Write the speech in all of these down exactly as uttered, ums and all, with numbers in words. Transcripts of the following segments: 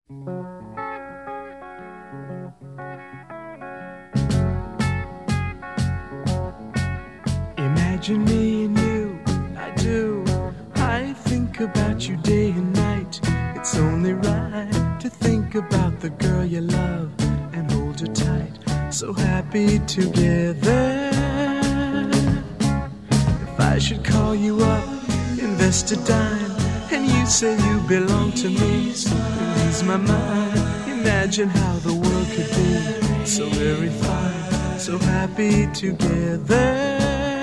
Imagine me and you, I do. I think about you day and night. It's only right to think about the girl you love and hold her tight. So happy together. If I should call you up, invest a dime, and you say you belong to me, lose my mind. Imagine how the world could be so very fine, so happy together.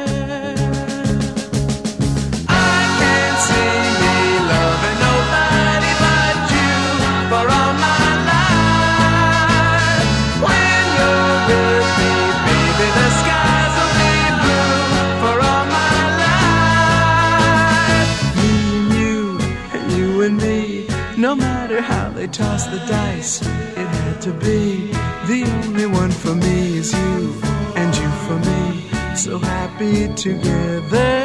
No matter how they toss the dice, it had to be. The only one for me is you, and you for me, so happy together.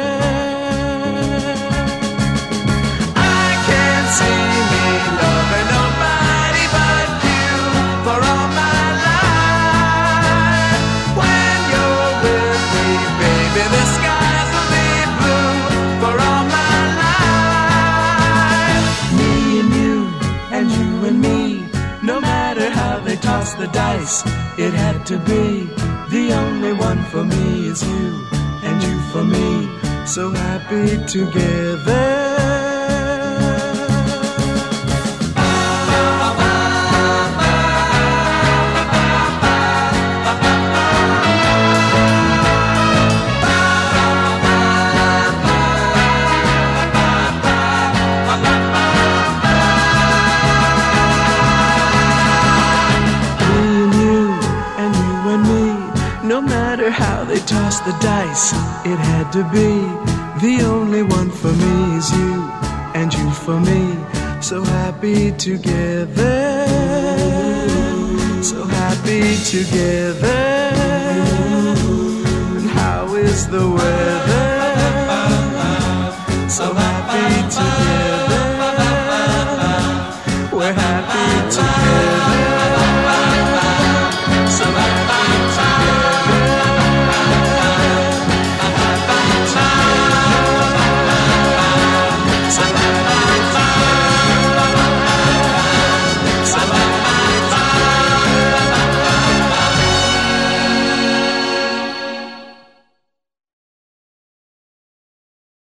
I can't see me loving nobody but you for all my life. When you're with me, baby, the skies will be blue for all my life. Me and you, and you and me, no matter how they toss the dice, it had to be. The only one for me is you, and you for me, so happy together. No matter how they toss the dice, it had to be. The only one for me is you, and you for me, so happy together. So happy together. And how is the weather? So happy together.